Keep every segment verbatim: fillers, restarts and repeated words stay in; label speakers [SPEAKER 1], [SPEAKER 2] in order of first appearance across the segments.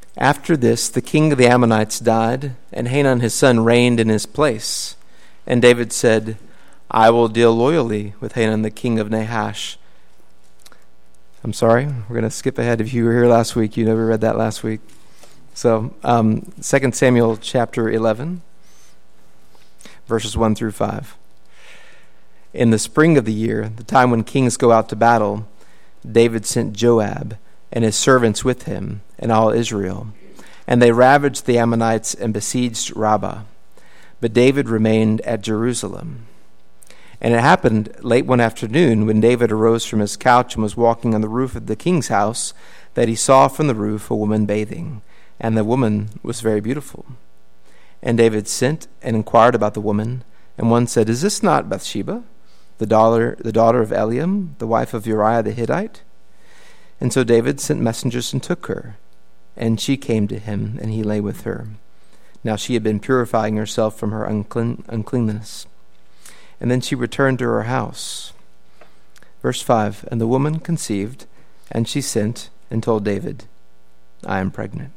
[SPEAKER 1] After this, the king of the Ammonites died, and Hanun his son reigned in his place. And David said, I will deal loyally with Hanun the king of Nahash. I'm sorry, we're going to skip ahead. If you were here last week, you never read that last week. So, um, Second Samuel chapter eleven, verses one through five. In the spring of the year, the time when kings go out to battle, David sent Joab and his servants with him and all Israel. And they ravaged the Ammonites and besieged Rabbah. But David remained at Jerusalem. And it happened late one afternoon, when David arose from his couch and was walking on the roof of the king's house, that he saw from the roof a woman bathing, and the woman was very beautiful. And David sent and inquired about the woman, and one said, Is this not Bathsheba, the daughter, the daughter of Eliam, the wife of Uriah the Hittite? And so David sent messengers and took her, and she came to him, and he lay with her. Now she had been purifying herself from her unclean, uncleanness. And then she returned to her house. Verse five, And the woman conceived, and she sent and told David, I am pregnant.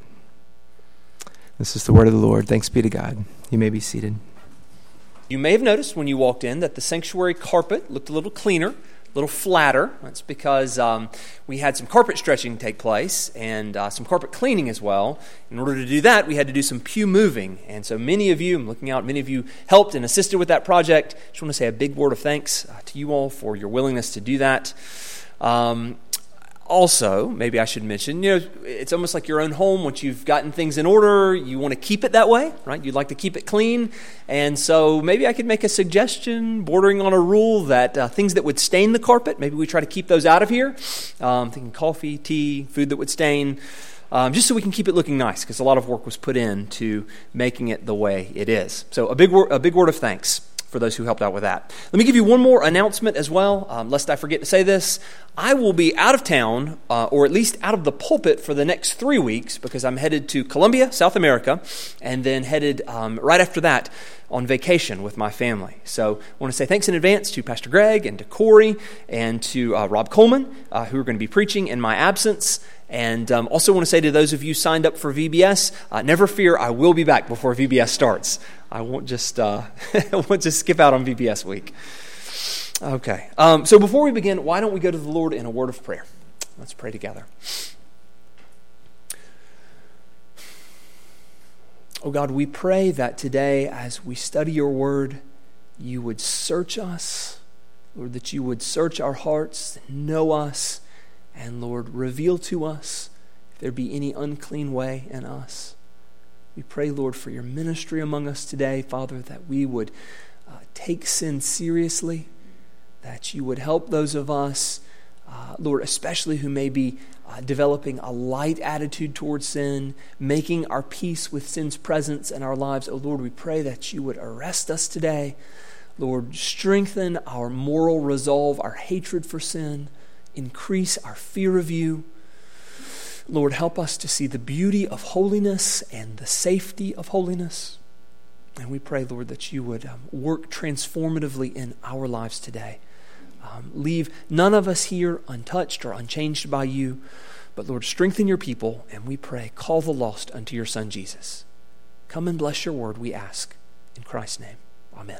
[SPEAKER 1] This is the word of the Lord. Thanks be to God. You may be seated.
[SPEAKER 2] You may have noticed when you walked in that the sanctuary carpet looked a little cleaner, a little flatter. That's because um, we had some carpet stretching take place and uh, some carpet cleaning as well. In order to do that, we had to do some pew moving. And so many of you, I'm looking out, many of you helped and assisted with that project. I just want to say a big word of thanks uh, to you all for your willingness to do that. Um, Also, maybe I should mention, you know, it's almost like your own home. Once you've gotten things in order, you want to keep it that way, right? You'd like to keep it clean. And so maybe I could make a suggestion bordering on a rule that uh, things that would stain the carpet, maybe we try to keep those out of here. Um, thinking coffee, tea, food that would stain, um, just so we can keep it looking nice, because a lot of work was put into making it the way it is. So a big, wor- a big word of thanks for those who helped out with that. Let me give you one more announcement as well, um, lest I forget to say this. I will be out of town, uh, or at least out of the pulpit for the next three weeks, because I'm headed to Colombia, South America, and then headed um, right after that on vacation with my family. So I want to say thanks in advance to Pastor Greg and to Corey and to uh, Rob Coleman, uh, who are going to be preaching in my absence. And um, also want to say to those of you signed up for V B S, uh, never fear, I will be back before V B S starts. I won't just uh, I won't just skip out on V B S week. Okay, um, so before we begin, why don't we go to the Lord in a word of prayer? Let's pray together. Oh God, we pray that today as we study your word, you would search us, Lord, that you would search our hearts, know us, and Lord, reveal to us if there be any unclean way in us. We pray, Lord, for your ministry among us today, Father, that we would uh, take sin seriously, that you would help those of us, uh, Lord, especially who may be uh, developing a light attitude towards sin, making our peace with sin's presence in our lives. Oh, Lord, we pray that you would arrest us today. Lord, strengthen our moral resolve, our hatred for sin, increase our fear of you. Lord, help us to see the beauty of holiness and the safety of holiness. And we pray, Lord, that you would um, work transformatively in our lives today. Um, leave none of us here untouched or unchanged by you. But Lord, strengthen your people, and we pray, call the lost unto your Son, Jesus. Come and bless your word, we ask. In Christ's name, amen.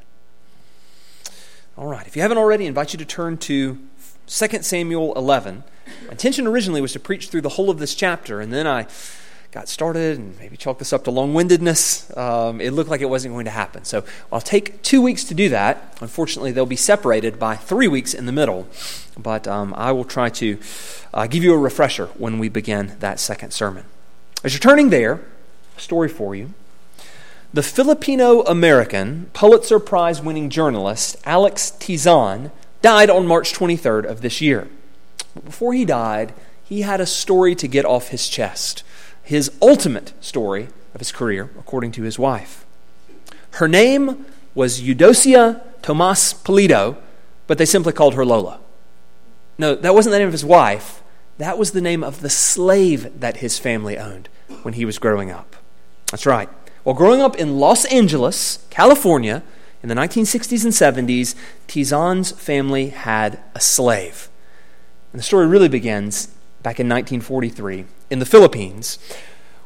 [SPEAKER 2] All right, if you haven't already, I invite you to turn to Second Samuel eleven. My intention originally was to preach through the whole of this chapter, and then I got started and maybe chalk this up to long-windedness. Um, it looked like it wasn't going to happen. So I'll take two weeks to do that. Unfortunately, they'll be separated by three weeks in the middle. But um, I will try to uh, give you a refresher when we begin that second sermon. As you're turning there, a story for you. The Filipino-American Pulitzer Prize-winning journalist Alex Tizon died on March twenty-third of this year. But before he died, he had a story to get off his chest. His ultimate story of his career, according to his wife. Her name was Eudocia Tomas Pulido, but they simply called her Lola. No, that wasn't the name of his wife. That was the name of the slave that his family owned when he was growing up. That's right. Well, growing up in Los Angeles, California, in the nineteen sixties and seventies, Tizon's family had a slave. And the story really begins back in nineteen forty-three in the Philippines,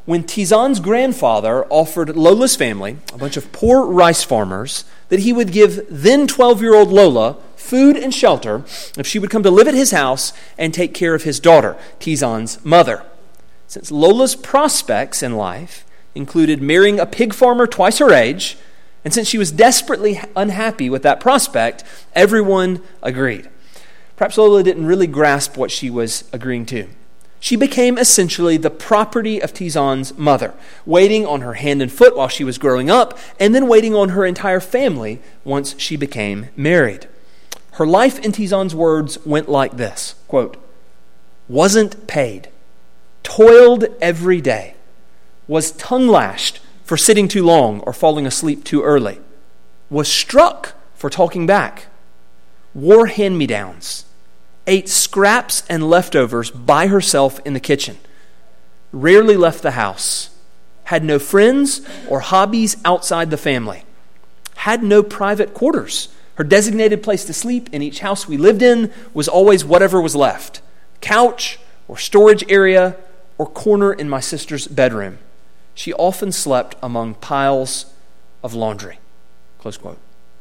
[SPEAKER 2] when Tizon's grandfather offered Lola's family, a bunch of poor rice farmers, that he would give then twelve-year-old Lola food and shelter if she would come to live at his house and take care of his daughter, Tizon's mother. Since Lola's prospects in life included marrying a pig farmer twice her age, and since she was desperately unhappy with that prospect, everyone agreed. Perhaps Lola didn't really grasp what she was agreeing to. She became essentially the property of Tizon's mother, waiting on her hand and foot while she was growing up, and then waiting on her entire family once she became married. Her life, in Tizon's words, went like this, quote, "Wasn't paid, toiled every day, was tongue-lashed for sitting too long or falling asleep too early, was struck for talking back, wore hand-me-downs, ate scraps and leftovers by herself in the kitchen, rarely left the house, had no friends or hobbies outside the family, had no private quarters. Her designated place to sleep in each house we lived in was always whatever was left, couch or storage area or corner in my sister's bedroom. She often slept among piles of laundry." Close quote.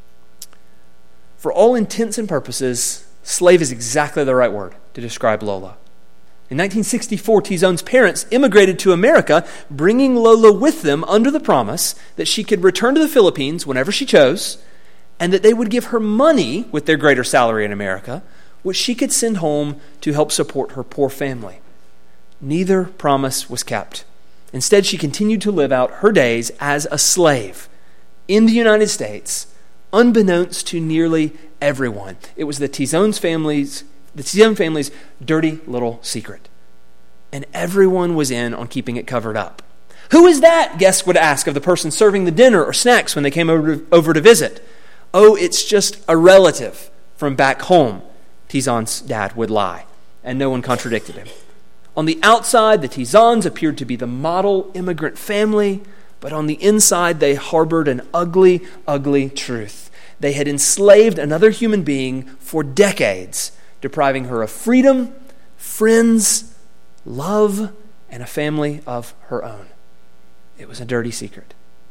[SPEAKER 2] For all intents and purposes, slave is exactly the right word to describe Lola. In nineteen sixty-four, Tizon's parents immigrated to America, bringing Lola with them under the promise that she could return to the Philippines whenever she chose, and that they would give her money with their greater salary in America, which she could send home to help support her poor family. Neither promise was kept. Instead, she continued to live out her days as a slave in the United States, unbeknownst to nearly everyone. It was the Tizon's family's, the Tizon family's dirty little secret. And everyone was in on keeping it covered up. "Who is that?" guests would ask of the person serving the dinner or snacks when they came over to, over to visit. "Oh, it's just a relative from back home," Tizon's dad would lie, and no one contradicted him. On the outside, the Tizons appeared to be the model immigrant family, but on the inside, they harbored an ugly, ugly truth. They had enslaved another human being for decades, depriving her of freedom, friends, love, and a family of her own. It was a dirty secret.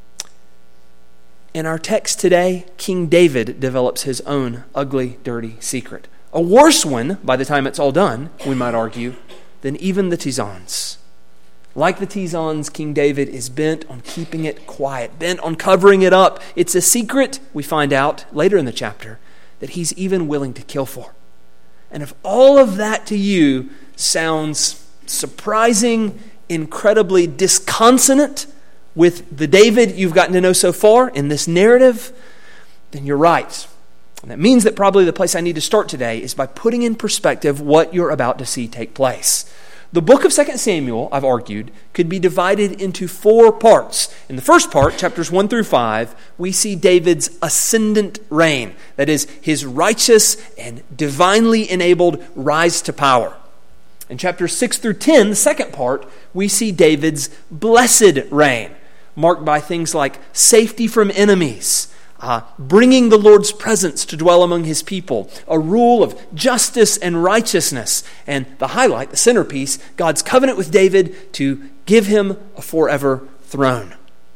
[SPEAKER 2] In our text today, King David develops his own ugly, dirty secret. A worse one, by the time it's all done, we might argue, than even the Tizons. Like the Tizons, King David is bent on keeping it quiet, bent on covering it up. It's a secret, we find out later in the chapter, that he's even willing to kill for. And if all of that to you sounds surprising, incredibly disconsonant with the David you've gotten to know so far in this narrative, then you're right. And that means that probably the place I need to start today is by putting in perspective what you're about to see take place. The book of Second Samuel, I've argued, could be divided into four parts. In the first part, chapters one through five, we see David's ascendant reign. That is, his righteous and divinely enabled rise to power. In chapters six through ten, the second part, we see David's blessed reign, marked by things like safety from enemies, Uh, bringing the Lord's presence to dwell among his people, a rule of justice and righteousness, and the highlight, the centerpiece, God's covenant with David to give him a forever throne.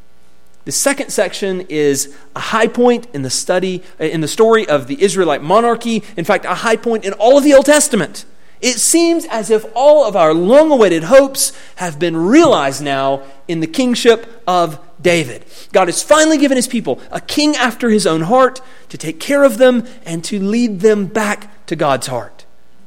[SPEAKER 2] The second section is a high point in the study, in the story of the Israelite monarchy. In fact, a high point in all of the Old Testament. It seems as if all of our long-awaited hopes have been realized now in the kingship of David. God has finally given his people a king after his own heart to take care of them and to lead them back to God's heart.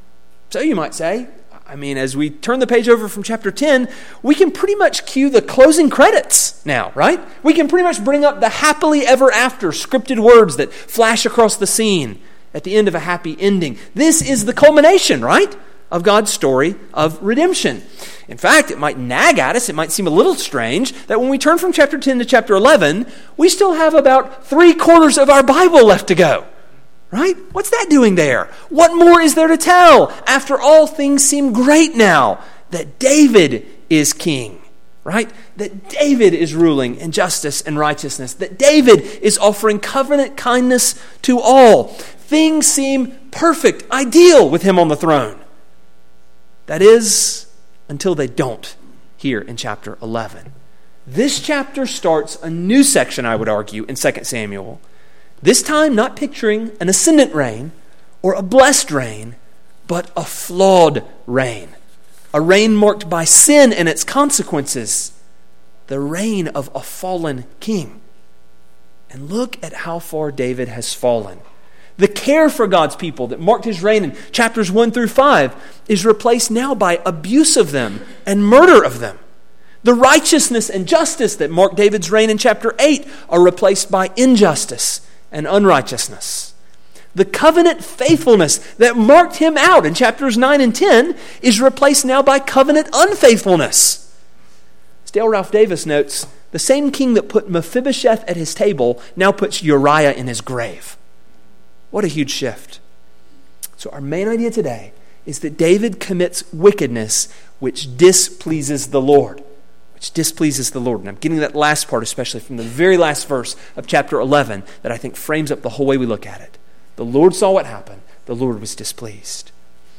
[SPEAKER 2] So you might say, I mean, as we turn the page over from chapter ten, we can pretty much cue the closing credits now, right? We can pretty much bring up the happily ever after scripted words that flash across the scene at the end of a happy ending. This is the culmination, right, of God's story of redemption. In fact, it might nag at us, it might seem a little strange that when we turn from chapter ten to chapter eleven, we still have about three quarters of our Bible left to go. Right? What's that doing there? What more is there to tell? After all, things seem great now that David is king. Right? That David is ruling in justice and righteousness. That David is offering covenant kindness to all. Things seem perfect, ideal with him on the throne. That is, until they don't. here in chapter eleven. This chapter starts a new section, I would argue, in Second Samuel. This time not picturing an ascendant reign or a blessed reign, but a flawed reign. A reign marked by sin and its consequences. The reign of a fallen king. And look at how far David has fallen. The care for God's people that marked his reign in chapters one through five is replaced now by abuse of them and murder of them. The righteousness and justice that marked David's reign in chapter eight are replaced by injustice and unrighteousness. The covenant faithfulness that marked him out in chapters nine and ten is replaced now by covenant unfaithfulness. As Dale Ralph Davis notes, the same king that put Mephibosheth at his table now puts Uriah in his grave. What a huge shift. So our main idea today is that David commits wickedness which displeases the Lord. Which displeases the Lord. And I'm getting that last part, especially from the very last verse of chapter eleven, that I think frames up the whole way we look at it. The Lord saw what happened. The Lord was displeased.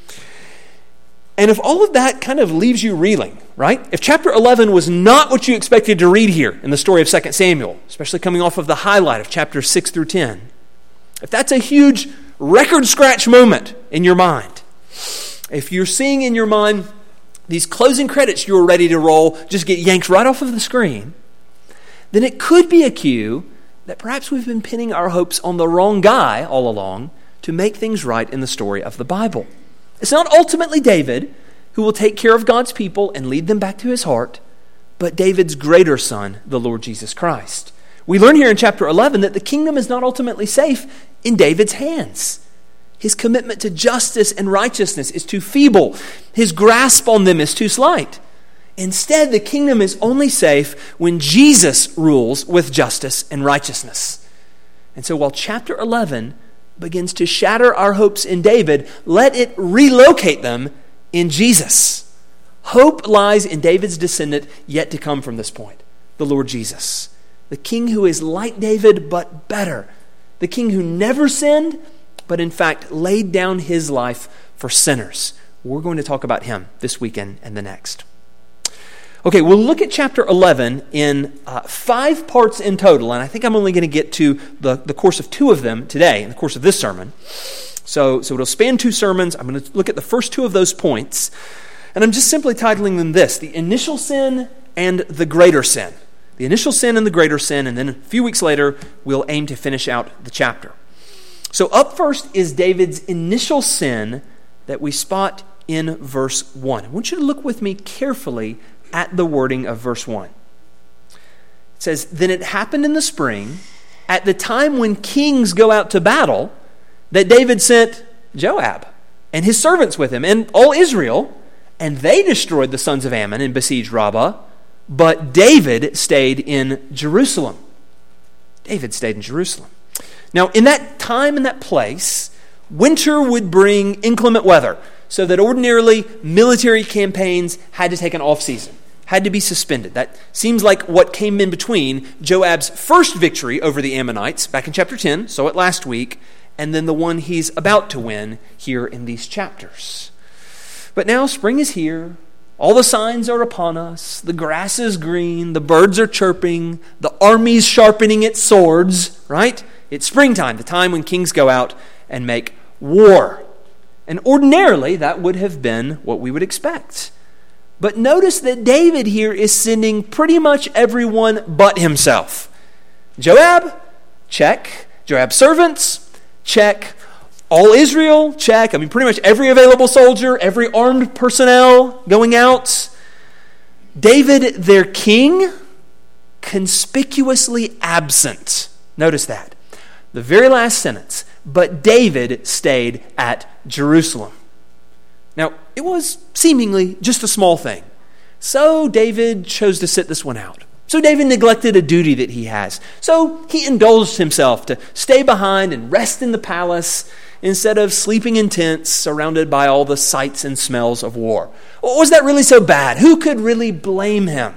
[SPEAKER 2] And if all of that kind of leaves you reeling, right? If chapter eleven was not what you expected to read here in the story of Second Samuel, especially coming off of the highlight of chapters six through ten, if that's a huge record scratch moment in your mind, if you're seeing in your mind these closing credits you were ready to roll just get yanked right off of the screen, then it could be a cue that perhaps we've been pinning our hopes on the wrong guy all along to make things right in the story of the Bible. It's not ultimately David who will take care of God's people and lead them back to his heart, but David's greater son, the Lord Jesus Christ. We learn here in chapter eleven that the kingdom is not ultimately safe in David's hands. His commitment to justice and righteousness is too feeble. His grasp on them is too slight. Instead, the kingdom is only safe when Jesus rules with justice and righteousness. And so while chapter eleven begins to shatter our hopes in David, let it relocate them in Jesus. Hope lies in David's descendant yet to come from this point, the Lord Jesus. The king who is like David but better. The king who never sinned, but in fact laid down his life for sinners. We're going to talk about him this weekend and the next. Okay, we'll look at chapter eleven in uh, five parts in total, and I think I'm only going to get to the, the course of two of them today in the course of this sermon. So, so it'll span two sermons. I'm going to look at the first two of those points, and I'm just simply titling them this: the initial sin and the greater sin. The initial sin and the greater sin, and then a few weeks later, we'll aim to finish out the chapter. So up first is David's initial sin that we spot in verse one. I want you to look with me carefully at the wording of verse one. It says, "Then it happened in the spring, at the time when kings go out to battle, that David sent Joab and his servants with him and all Israel, and they destroyed the sons of Ammon and besieged Rabbah, but David stayed in Jerusalem." David stayed in Jerusalem. Now, in that time and that place, winter would bring inclement weather, so that ordinarily military campaigns had to take an off-season, had to be suspended. That seems like what came in between Joab's first victory over the Ammonites back in chapter ten, saw it last week, and then the one he's about to win here in these chapters. But now spring is here. All the signs are upon us. The grass is green. The birds are chirping. The army's sharpening its swords, right? It's springtime, the time when kings go out and make war. And ordinarily, that would have been what we would expect. But notice that David here is sending pretty much everyone but himself. Joab, check. Joab's servants, check. All Israel, check. I mean, pretty much every available soldier, every armed personnel going out. David, their king, conspicuously absent. Notice that. The very last sentence, "But David stayed at Jerusalem." Now, it was seemingly just a small thing. So David chose to sit this one out. So David neglected a duty that he has. So he indulged himself to stay behind and rest in the palace instead of sleeping in tents surrounded by all the sights and smells of war. Was that really so bad? Who could really blame him?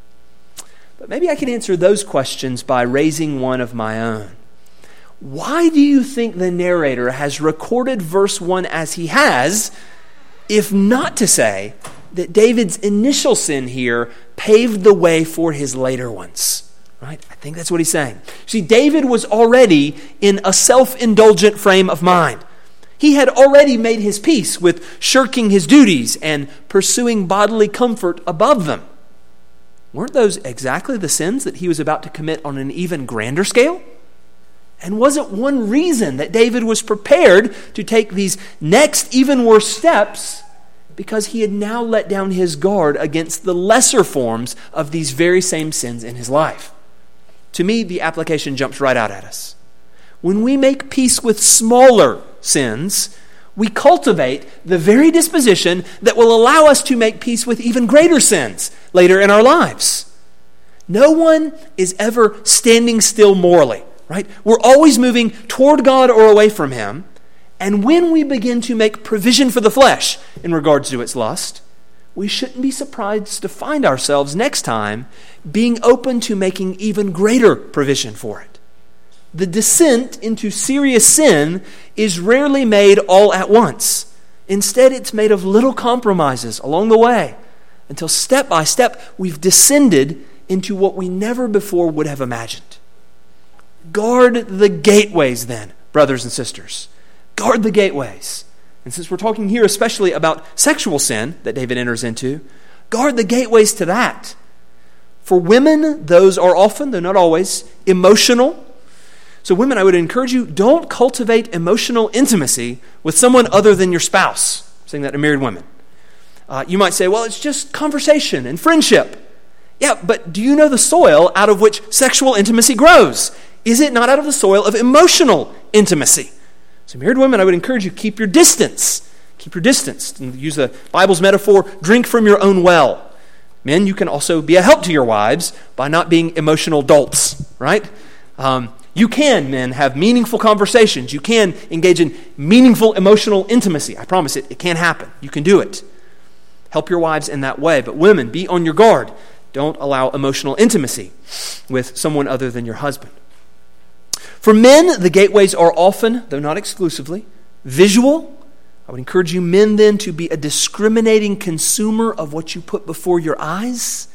[SPEAKER 2] But maybe I can answer those questions by raising one of my own. Why do you think the narrator has recorded verse one as he has, if not to say that David's initial sin here paved the way for his later ones. Right? I think that's what he's saying. See, David was already in a self-indulgent frame of mind. He had already made his peace with shirking his duties and pursuing bodily comfort above them. Weren't those exactly the sins that he was about to commit on an even grander scale? And wasn't one reason that David was prepared to take these next, even worse steps because he had now let down his guard against the lesser forms of these very same sins in his life? To me, the application jumps right out at us. When we make peace with smaller sins, we cultivate the very disposition that will allow us to make peace with even greater sins later in our lives. No one is ever standing still morally, right? We're always moving toward God or away from Him. And when we begin to make provision for the flesh in regards to its lust, we shouldn't be surprised to find ourselves next time being open to making even greater provision for it. The descent into serious sin is rarely made all at once. Instead, it's made of little compromises along the way until step by step we've descended into what we never before would have imagined. Guard the gateways then, brothers and sisters. Guard the gateways. And since we're talking here especially about sexual sin that David enters into, guard the gateways to that. For women, those are often, though not always, emotional. So women, I would encourage you, don't cultivate emotional intimacy with someone other than your spouse. I'm saying that to married women. Uh, you might say, well, it's just conversation and friendship. Yeah, but do you know the soil out of which sexual intimacy grows? Is it not out of the soil of emotional intimacy? So married women, I would encourage you, keep your distance. Keep your distance. And use the Bible's metaphor, drink from your own well. Men, you can also be a help to your wives by not being emotional dolts, right? Um, you can, men, have meaningful conversations. You can engage in meaningful emotional intimacy. I promise it, it can happen. You can do it. Help your wives in that way. But women, be on your guard. Don't allow emotional intimacy with someone other than your husband. For men, the gateways are often, though not exclusively, visual. I would encourage you men then to be a discriminating consumer of what you put before your eyes.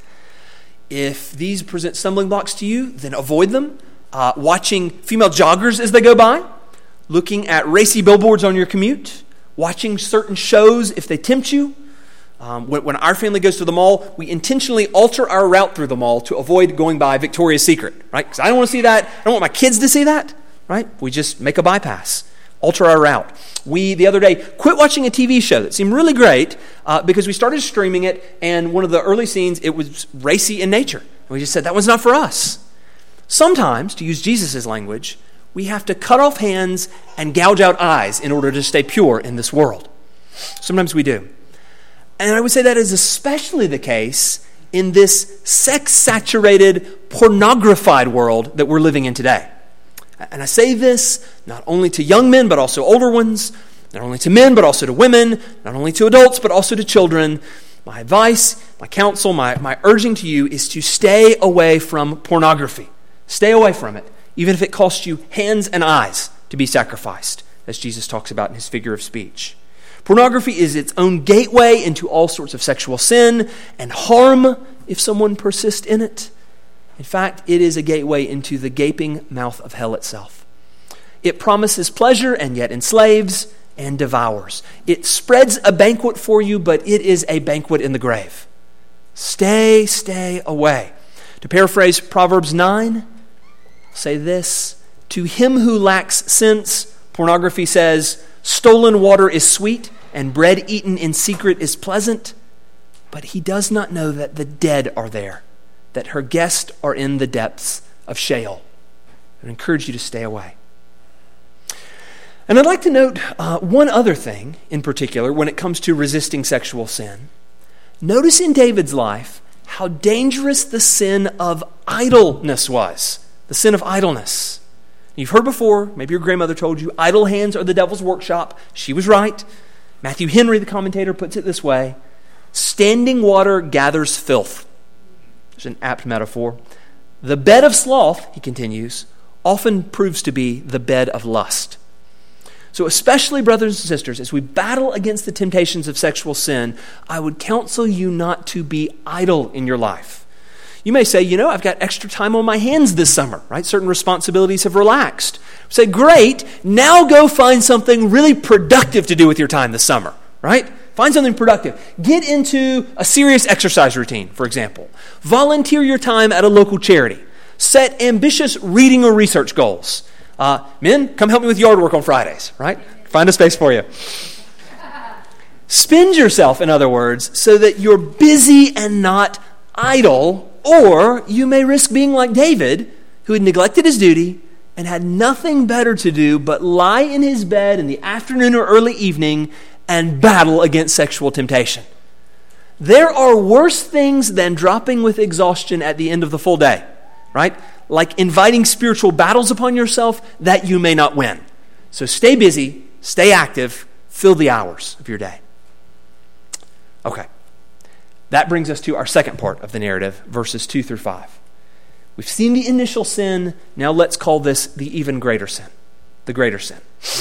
[SPEAKER 2] If these present stumbling blocks to you, then avoid them. Uh, watching female joggers as they go by, looking at racy billboards on your commute, watching certain shows if they tempt you. Um, when, when our family goes to the mall, we intentionally alter our route through the mall to avoid going by Victoria's Secret, right? Because I don't want to see that. I don't want my kids to see that, right? We just make a bypass, alter our route. We, the other day, quit watching a T V show that seemed really great uh, because we started streaming it, and one of the early scenes, it was racy in nature. And we just said, that one's not for us. Sometimes, to use Jesus' language, we have to cut off hands and gouge out eyes in order to stay pure in this world. Sometimes we do. And I would say that is especially the case in this sex-saturated, pornographied world that we're living in today. And I say this not only to young men, but also older ones, not only to men, but also to women, not only to adults, but also to children. My advice, my counsel, my, my urging to you is to stay away from pornography. Stay away from it, even if it costs you hands and eyes to be sacrificed, as Jesus talks about in his figure of speech. Pornography is its own gateway into all sorts of sexual sin and harm if someone persists in it. In fact, it is a gateway into the gaping mouth of hell itself. It promises pleasure and yet enslaves and devours. It spreads a banquet for you, but it is a banquet in the grave. Stay, stay away. To paraphrase Proverbs nine, say this: to him who lacks sense, pornography says, stolen water is sweet and bread eaten in secret is pleasant, but he does not know that the dead are there, that her guests are in the depths of Sheol. I encourage you to stay away. And I'd like to note uh, one other thing in particular when it comes to resisting sexual sin. Notice in David's life how dangerous the sin of idleness was. The sin of idleness. You've heard before, maybe your grandmother told you, idle hands are the devil's workshop. She was right. Matthew Henry, the commentator, puts it this way: standing water gathers filth. There's an apt metaphor. The bed of sloth, he continues, often proves to be the bed of lust. So especially, brothers and sisters, as we battle against the temptations of sexual sin, I would counsel you not to be idle in your life. You may say, you know, I've got extra time on my hands this summer, right? Certain responsibilities have relaxed. Say, great, now go find something really productive to do with your time this summer, right? Find something productive. Get into a serious exercise routine, for example. Volunteer your time at a local charity. Set ambitious reading or research goals. Uh, men, come help me with yard work on Fridays, right? Find a space for you. Spend yourself, in other words, so that you're busy and not idle, or you may risk being like David, who had neglected his duty and had nothing better to do but lie in his bed in the afternoon or early evening and battle against sexual temptation. There are worse things than dropping with exhaustion at the end of the full day, right? Like inviting spiritual battles upon yourself that you may not win. So stay busy, stay active, fill the hours of your day. Okay. That brings us to our second part of the narrative, verses two through five. We've seen the initial sin. Now let's call this the even greater sin, the greater sin.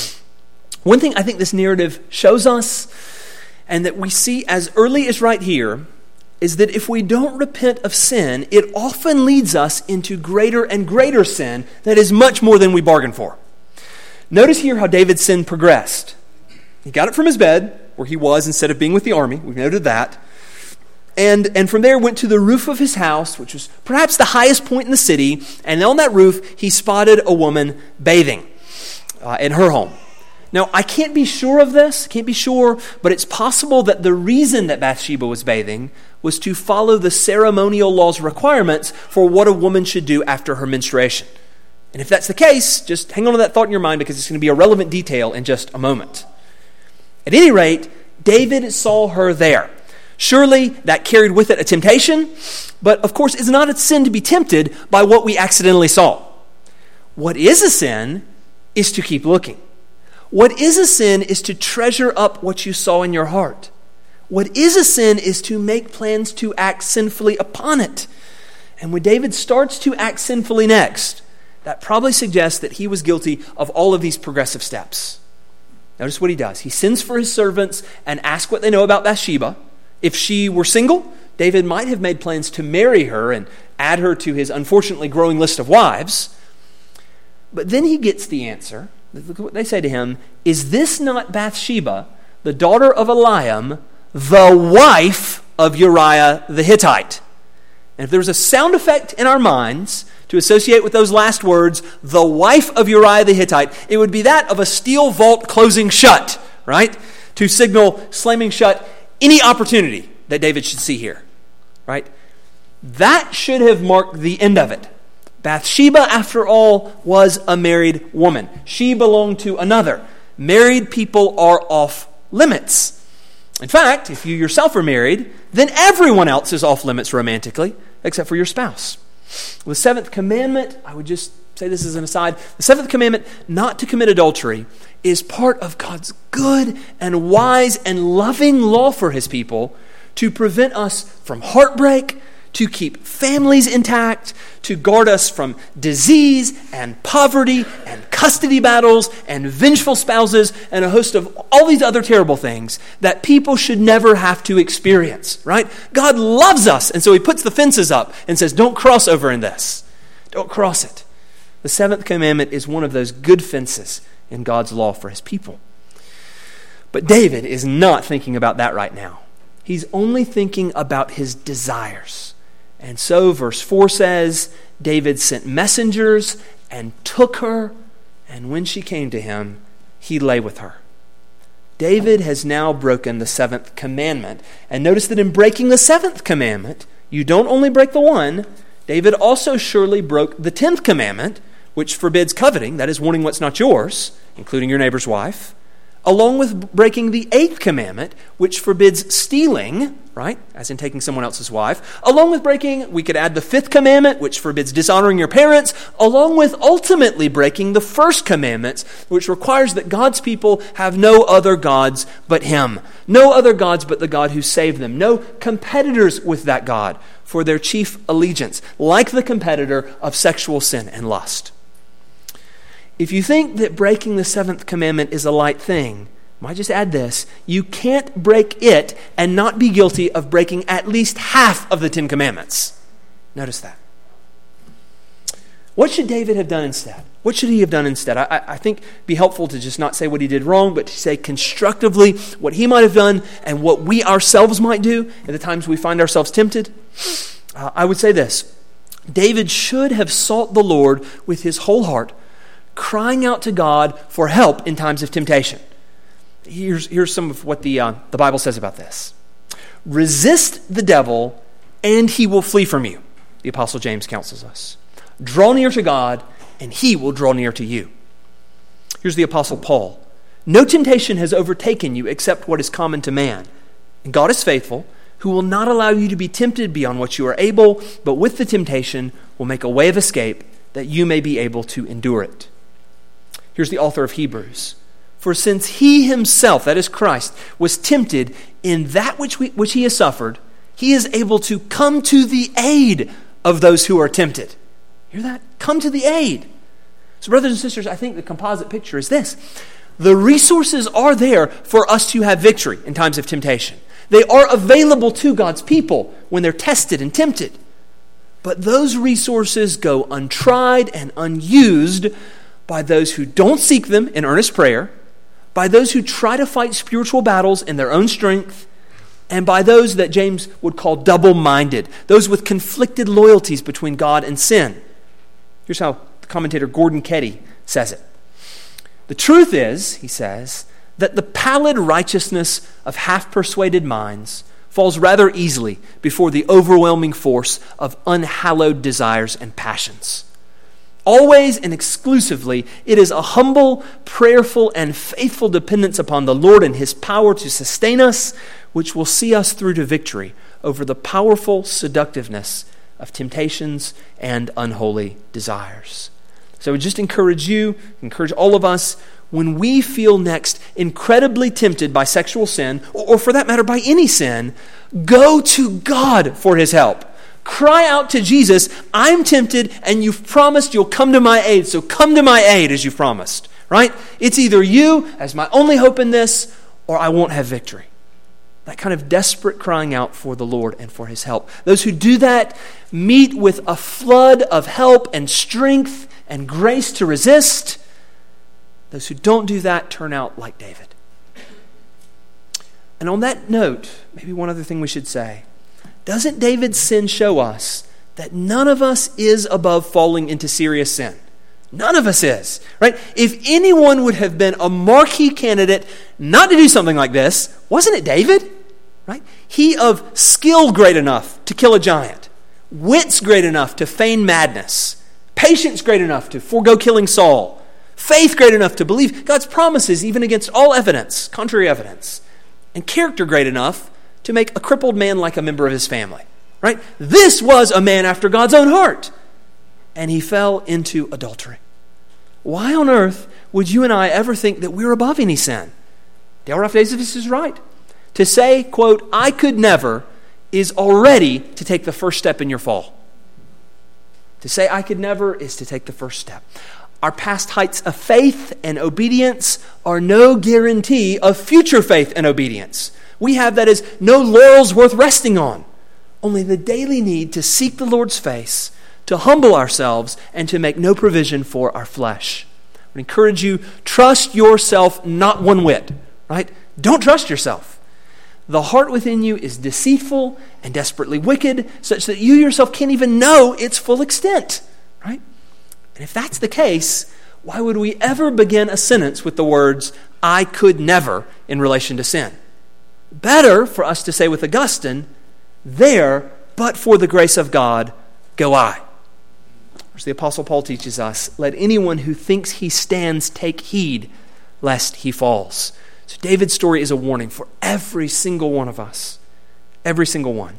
[SPEAKER 2] One thing I think this narrative shows us, and that we see as early as right here, is that if we don't repent of sin, it often leads us into greater and greater sin that is much more than we bargained for. Notice here how David's sin progressed. He got it from his bed, where he was instead of being with the army. We've noted that. And, and from there went to the roof of his house, which was perhaps the highest point in the city. And on that roof, he spotted a woman bathing uh, in her home. Now, I can't be sure of this, can't be sure, but it's possible that the reason that Bathsheba was bathing was to follow the ceremonial law's requirements for what a woman should do after her menstruation. And if that's the case, just hang on to that thought in your mind, because it's going to be a relevant detail in just a moment. At any rate, David saw her there. Surely that carried with it a temptation, but of course it's not a sin to be tempted by what we accidentally saw. What is a sin is to keep looking. What is a sin is to treasure up what you saw in your heart. What is a sin is to make plans to act sinfully upon it. And when David starts to act sinfully next, that probably suggests that he was guilty of all of these progressive steps. Notice what he does. He sends for his servants and asks what they know about Bathsheba. If she were single, David might have made plans to marry her and add her to his unfortunately growing list of wives. But then he gets the answer. Look at what they say to him. Is this not Bathsheba, the daughter of Eliam, the wife of Uriah the Hittite? And if there was a sound effect in our minds to associate with those last words, the wife of Uriah the Hittite, it would be that of a steel vault closing shut, right? To signal slamming shut any opportunity that David should see here, right? That should have marked the end of it. Bathsheba, after all, was a married woman. She belonged to another. Married people are off limits. In fact, if you yourself are married, then everyone else is off limits romantically, except for your spouse. The seventh commandment, I would just say this as an aside, the seventh commandment, not to commit adultery, is part of God's good and wise and loving law for his people to prevent us from heartbreak, to keep families intact, to guard us from disease and poverty and custody battles and vengeful spouses and a host of all these other terrible things that people should never have to experience, right? God loves us, and so he puts the fences up and says, don't cross over in this. Don't cross it. The seventh commandment is one of those good fences in God's law for his people. But David is not thinking about that right now. He's only thinking about his desires. And so verse four says, David sent messengers and took her, and when she came to him, he lay with her. David has now broken the seventh commandment. And notice that in breaking the seventh commandment, you don't only break the one, David also surely broke the tenth commandment, which forbids coveting, that is wanting what's not yours, including your neighbor's wife, along with breaking the eighth commandment, which forbids stealing, right, as in taking someone else's wife, along with breaking, we could add the fifth commandment, which forbids dishonoring your parents, along with ultimately breaking the first commandment, which requires that God's people have no other gods but him, no other gods but the God who saved them, no competitors with that God for their chief allegiance, like the competitor of sexual sin and lust. if you think that breaking the seventh commandment is a light thing, I might just add this: you can't break it and not be guilty of breaking at least half of the Ten Commandments. Notice that. What should David have done instead? What should he have done instead? I, I think it'd be helpful to just not say what he did wrong, but to say constructively what he might have done and what we ourselves might do at the times we find ourselves tempted. Uh, I would say this: David should have sought the Lord with his whole heart, crying out to God for help in times of temptation. Here's, here's some of what the, uh, the Bible says about this. Resist the devil, and he will flee from you, the Apostle James counsels us. Draw near to God, and he will draw near to you. Here's the Apostle Paul. No temptation has overtaken you except what is common to man. And God is faithful, who will not allow you to be tempted beyond what you are able, but with the temptation will make a way of escape that you may be able to endure it. Here's the author of Hebrews. For since he himself, that is Christ, was tempted in that which we, which he has suffered, he is able to come to the aid of those who are tempted. Hear that? Come to the aid. So brothers and sisters, I think the composite picture is this. The resources are there for us to have victory in times of temptation. They are available to God's people when they're tested and tempted. But those resources go untried and unused by those who don't seek them in earnest prayer, by those who try to fight spiritual battles in their own strength, and by those that James would call double-minded, those with conflicted loyalties between God and sin. Here's how the commentator Gordon Ketty says it. The truth is, he says, that the pallid righteousness of half-persuaded minds falls rather easily before the overwhelming force of unhallowed desires and passions. Always and exclusively, it is a humble, prayerful, and faithful dependence upon the Lord and his power to sustain us, which will see us through to victory over the powerful seductiveness of temptations and unholy desires. So I would just encourage you, encourage all of us, when we feel next incredibly tempted by sexual sin, or for that matter by any sin, go to God for his help. Cry out to Jesus, I'm tempted and you've promised you'll come to my aid, so come to my aid as you've promised, right? It's either you as my only hope in this, or I won't have victory. That kind of desperate crying out for the Lord and for his help. Those who do that meet with a flood of help and strength and grace to resist. Those who don't do that turn out like David. And on that note, maybe one other thing we should say. Doesn't David's sin show us that none of us is above falling into serious sin? None of us is, right? If anyone would have been a marquee candidate not to do something like this, wasn't it David? Right? He of skill great enough to kill a giant, wits great enough to feign madness, patience great enough to forego killing Saul, faith great enough to believe God's promises even against all evidence, contrary evidence, and character great enough to make a crippled man like a member of his family. Right? This was a man after God's own heart. And he fell into adultery. Why on earth would you and I ever think that we're above any sin? Dale Ralph Davis is right. To say, quote, I could never, is already to take the first step in your fall. To say I could never is to take the first step. Our past heights of faith and obedience are no guarantee of future faith and obedience. We have, that is, no laurels worth resting on. Only the daily need to seek the Lord's face, to humble ourselves, and to make no provision for our flesh. I would encourage you, trust yourself not one whit, right? Don't trust yourself. The heart within you is deceitful and desperately wicked, such that you yourself can't even know its full extent, right? And if that's the case, why would we ever begin a sentence with the words, I could never, in relation to sin? Better for us to say with Augustine, there, but for the grace of God, go I. As the Apostle Paul teaches us, let anyone who thinks he stands take heed, lest he falls. So David's story is a warning for every single one of us. Every single one.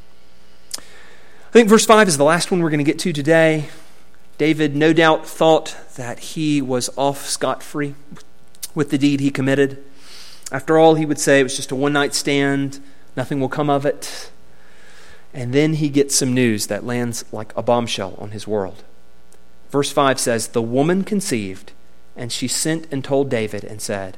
[SPEAKER 2] I think verse five is the last one we're going to get to today. David no doubt thought that he was off scot-free with the deed he committed. After all, he would say it was just a one-night stand, nothing will come of it. And then he gets some news that lands like a bombshell on his world. Verse five says, the woman conceived and she sent and told David and said,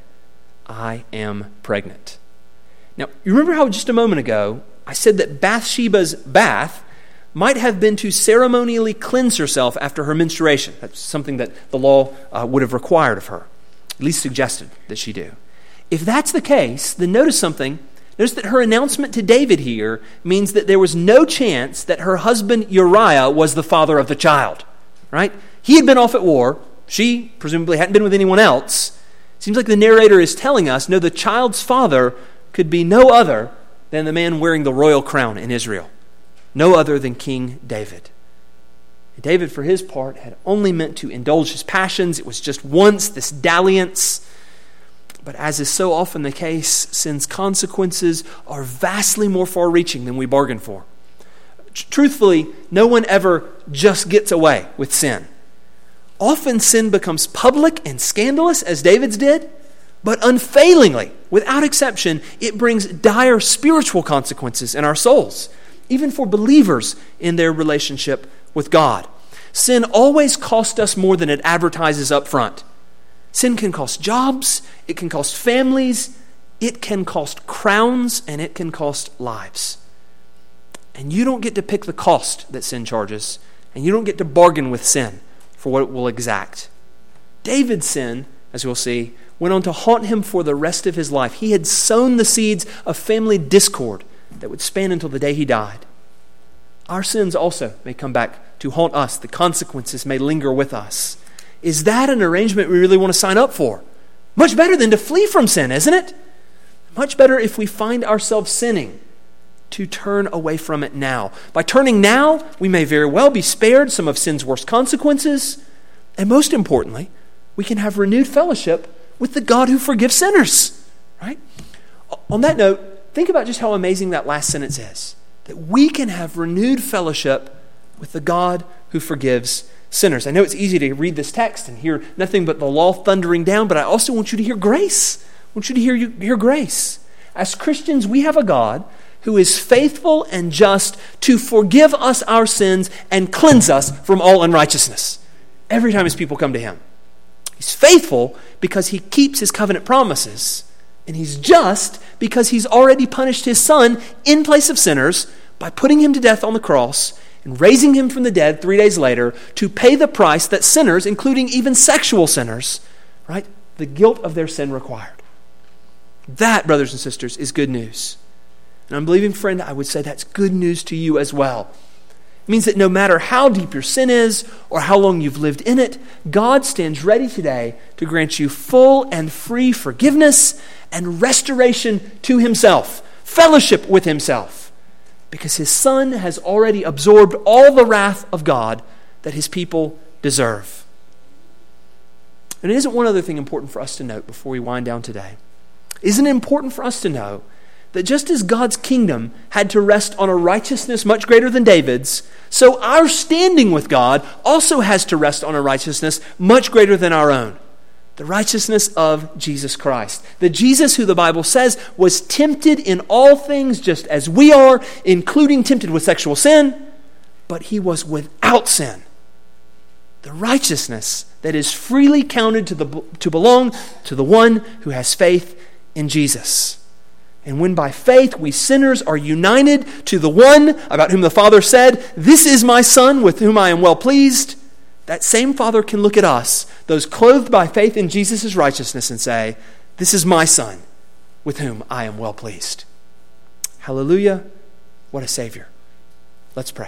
[SPEAKER 2] I am pregnant. Now, you remember how just a moment ago I said that Bathsheba's bath might have been to ceremonially cleanse herself after her menstruation. That's something that the law uh, would have required of her, at least suggested that she do. If that's the case, then notice something. Notice that her announcement to David here means that there was no chance that her husband Uriah was the father of the child, right? He had been off at war. She presumably hadn't been with anyone else. Seems like the narrator is telling us, no, the child's father could be no other than the man wearing the royal crown in Israel. No other than King David. David, for his part, had only meant to indulge his passions. It was just once, this dalliance. But as is so often the case, sin's consequences are vastly more far-reaching than we bargained for. Truthfully, no one ever just gets away with sin. Often sin becomes public and scandalous, as David's did, but unfailingly, without exception, it brings dire spiritual consequences in our souls, even for believers in their relationship with God. Sin always costs us more than it advertises up front. Sin can cost jobs, it can cost families, it can cost crowns, and it can cost lives. And you don't get to pick the cost that sin charges, and you don't get to bargain with sin for what it will exact. David's sin, as we'll see, went on to haunt him for the rest of his life. He had sown the seeds of family discord that would span until the day he died. Our sins also may come back to haunt us. The consequences may linger with us. Is that an arrangement we really want to sign up for? Much better than to flee from sin, isn't it? Much better if we find ourselves sinning to turn away from it now. By turning now, we may very well be spared some of sin's worst consequences. And most importantly, we can have renewed fellowship with the God who forgives sinners. Right? On that note, think about just how amazing that last sentence is. That we can have renewed fellowship with the God who forgives sinners. I know it's easy to read this text and hear nothing but the law thundering down, but I also want you to hear grace. I want you to hear, hear grace. As Christians, we have a God who is faithful and just to forgive us our sins and cleanse us from all unrighteousness every time his people come to him. He's faithful because he keeps his covenant promises, and he's just because he's already punished his son in place of sinners by putting him to death on the cross and raising him from the dead three days later to pay the price that sinners, including even sexual sinners, right, the guilt of their sin required. That, brothers and sisters, is good news. And unbelieving friend, I would say that's good news to you as well. It means that no matter how deep your sin is or how long you've lived in it, God stands ready today to grant you full and free forgiveness and restoration to himself, fellowship with himself, because his Son has already absorbed all the wrath of God that his people deserve. And it isn't one other thing important for us to note before we wind down today. Isn't it important for us to know that just as God's kingdom had to rest on a righteousness much greater than David's, so our standing with God also has to rest on a righteousness much greater than our own. The righteousness of Jesus Christ. The Jesus who the Bible says was tempted in all things just as we are, including tempted with sexual sin, but he was without sin. The righteousness that is freely counted to, the, to belong to the one who has faith in Jesus. And when by faith we sinners are united to the one about whom the Father said, "This is my Son with whom I am well pleased," that same Father can look at us, those clothed by faith in Jesus' righteousness, and say, "This is my Son with whom I am well pleased." Hallelujah. What a Savior. Let's pray.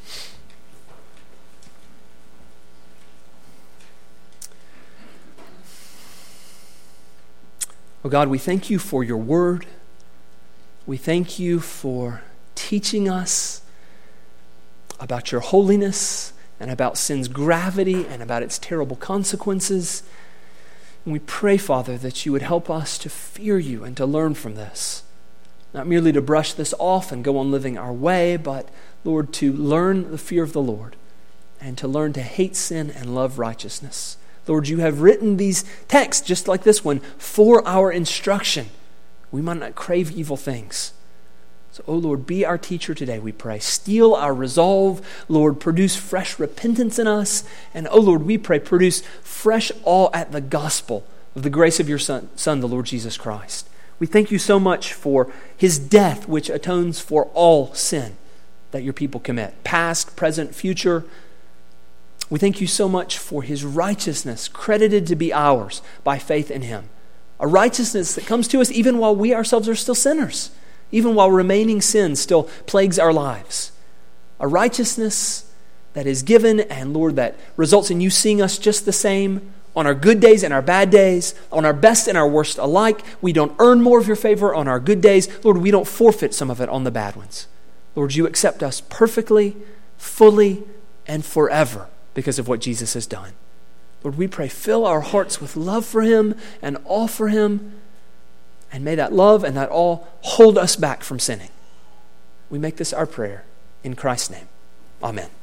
[SPEAKER 2] Oh God, we thank you for your word. We thank you for teaching us about your holiness and about sin's gravity and about its terrible consequences. And we pray, Father, that you would help us to fear you and to learn from this. Not merely to brush this off and go on living our way, but, Lord, to learn the fear of the Lord and to learn to hate sin and love righteousness. Lord, you have written these texts, just like this one, for our instruction. We might not crave evil things. So, oh Lord, be our teacher today, we pray. Steel our resolve. Lord, produce fresh repentance in us. And, oh Lord, we pray, produce fresh awe at the gospel of the grace of your Son, Son, the Lord Jesus Christ. We thank you so much for his death, which atones for all sin that your people commit, past, present, future. We thank you so much for his righteousness, credited to be ours by faith in him. A righteousness that comes to us even while we ourselves are still sinners, even while remaining sin still plagues our lives. A righteousness that is given, and Lord, that results in you seeing us just the same on our good days and our bad days, on our best and our worst alike. We don't earn more of your favor on our good days. Lord, we don't forfeit some of it on the bad ones. Lord, you accept us perfectly, fully, and forever because of what Jesus has done. Lord, we pray, fill our hearts with love for him and awe for him, and may that love and that awe hold us back from sinning. We make this our prayer in Christ's name. Amen.